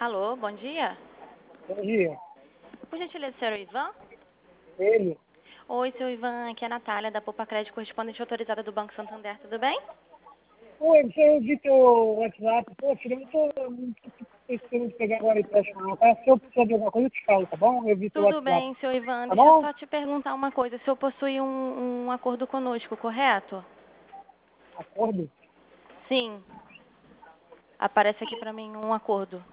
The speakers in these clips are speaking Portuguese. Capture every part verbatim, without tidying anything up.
Alô, bom dia. Bom dia. Por gentileza, senhor Ivan? Ele? Oi, seu Ivan, aqui é a Natália, da Poupa Crédito, correspondente autorizada do Banco Santander, tudo bem? Oi, você vi teu WhatsApp. Pô, filho, eu não tô, não tô precisando pegar agora empréstimo não, tá? Se eu precisar de alguma coisa, eu te falo, tá bom? Eu vi teu Tudo WhatsApp. bem, seu Ivan. Tá Deixa eu bom? só te perguntar uma coisa. O senhor possui um, um acordo conosco, correto? Acordo? Sim. Aparece aqui pra mim um acordo.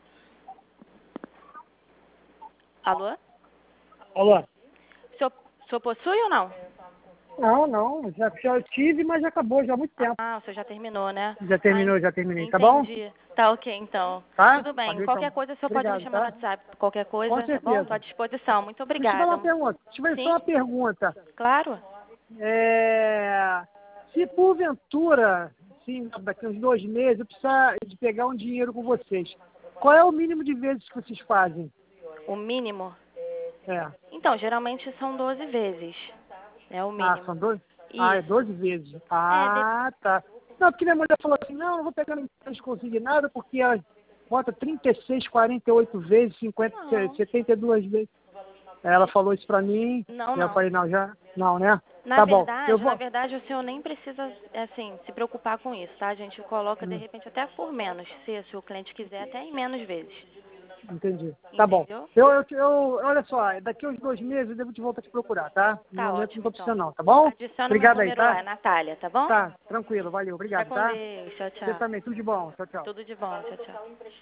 Alô? Alô? O senhor, o senhor possui ou não? Não, não. Já, já tive, mas já acabou já há muito tempo. Ah, o senhor já terminou, né? Já Ah, en- terminou, já terminei. Tá bom? entendi. Tá ok, então. Tá? Tudo bem. Valeu, então. Qualquer coisa, o senhor pode me Obrigado, chamar no tá? WhatsApp. Qualquer Com coisa, tá bom? Tô à certeza. disposição. Muito Deixa eu te falar obrigada. uma pergunta. Deixa eu fazer só Sim, uma pergunta. claro. É... Se porventura, sim, daqui uns dois meses, eu precisar de pegar um dinheiro com vocês, qual é o mínimo de vezes que vocês fazem? O mínimo? É. Então, geralmente são doze vezes. É o Ah, mínimo. são doze? Ah, é Isso. doze vezes. É, de... Ah, tá. Não, porque minha mulher falou assim, não, não vou pegar no consignado porque ela bota trinta e seis, quarenta e oito vezes, cinquenta, Não. setenta e duas vezes. Ela falou isso pra mim, Não, e eu não. falei, não, já, não, né? Na Tá bom, eu verdade, na vou. verdade, o senhor nem precisa, assim, se preocupar com isso, tá? A gente coloca, de Hum, repente, até por menos, se, se o cliente quiser, até em menos vezes. entendi. Tá bom. Entendeu? Eu, eu, eu, olha só, daqui uns dois meses eu devo te voltar a te procurar, tá? No Tá momento não ótimo, tô então. precisando não, tá bom? Adiciona o meu Obrigado aí, número lá, tá? é Natália, tá bom? Tá, tranquilo, valeu, Fica obrigado, com tá? Deus. Tchau, Você tchau. também, tudo de bom, tchau, tchau. Tudo de bom. Tchau, tchau.